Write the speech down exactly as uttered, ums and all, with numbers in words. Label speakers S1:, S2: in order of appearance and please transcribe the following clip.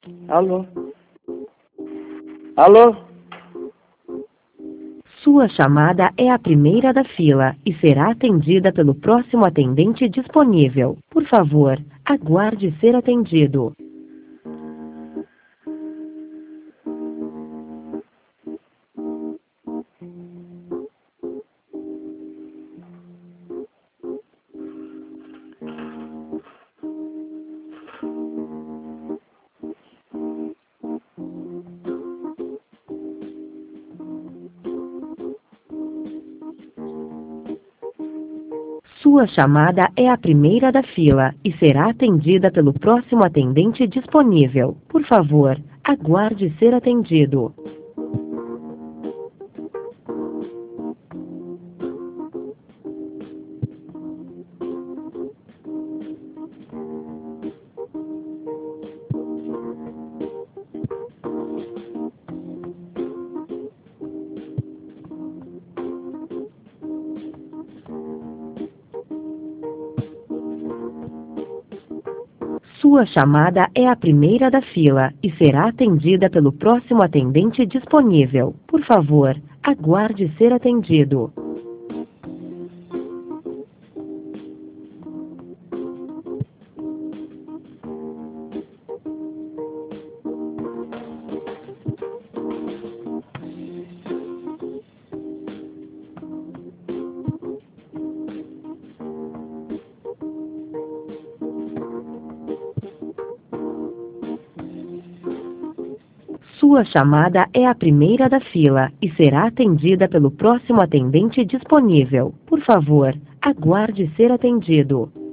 S1: Alô? Alô?
S2: Sua chamada é a primeira da fila e será atendida pelo próximo atendente disponível. Por favor, aguarde ser atendido. Sua chamada é a primeira da fila e será atendida pelo próximo atendente disponível. Por favor, aguarde ser atendido. Sua chamada é a primeira da fila e será atendida pelo próximo atendente disponível. Por favor, aguarde ser atendido. Sua chamada é a primeira da fila e será atendida pelo próximo atendente disponível. Por favor, aguarde ser atendido.